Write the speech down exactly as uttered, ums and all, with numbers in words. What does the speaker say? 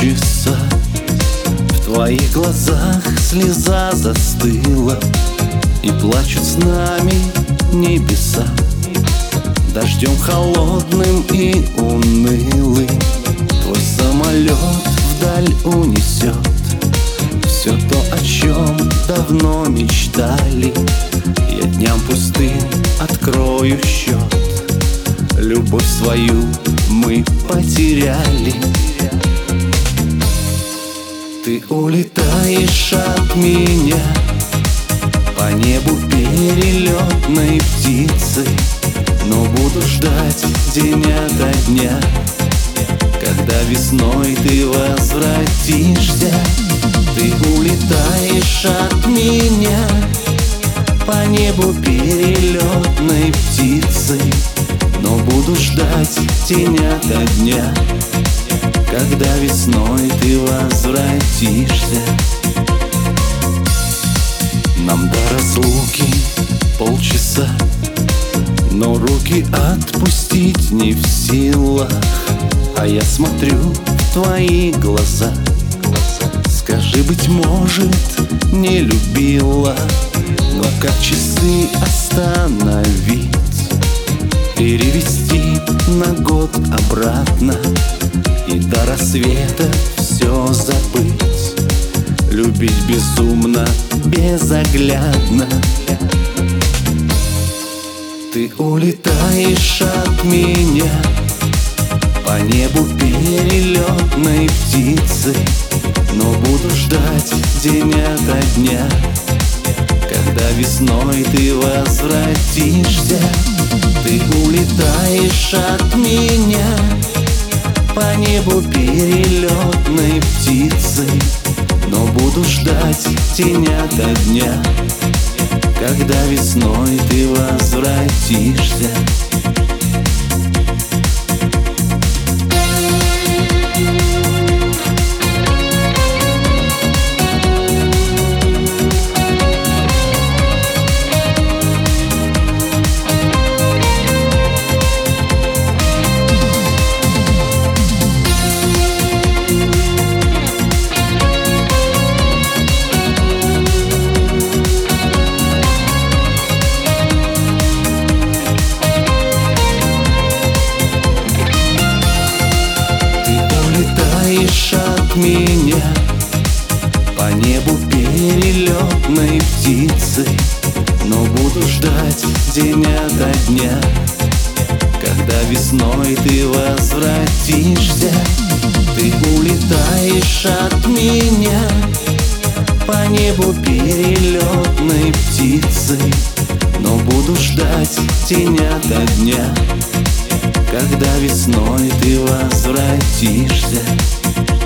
полчаса. В твоих глазах слеза застыла, и плачут с нами небеса. Дождем холодным и унылым твой самолет вдаль унесет все то, о чем давно мечтали. Я дням пустым открою счет. Любовь свою мы потеряли. Ты улетаешь от меня по небу перелетной птицей, но буду ждать день ото дня, когда весной ты возвратишься. Ты улетаешь от меня по небу перелетной птицей, но буду ждать день ото дня, когда весной ты возвратишься. Нам до разлуки полчаса, но руки отпустить не в силах. А я смотрю в твои глаза. Скажи, быть может, не любила, но как часы остановить, перевести на год обратно и до рассвета все забыть, любить безумно, безоглядно. Ты улетаешь от меня по небу перелетной птицей, но буду ждать день ото дня, когда весной ты возвратишься. Ты улетаешь от меня по небу перелетной птицей, но буду ждать день ото дня, когда весной ты возвратишься. От меня по небу перелетной птицей, но буду ждать день ото дня, когда весной ты возвратишься. Ты улетаешь от меня по небу перелетной птицей, но буду ждать день ото дня, когда весной ты возвратишься.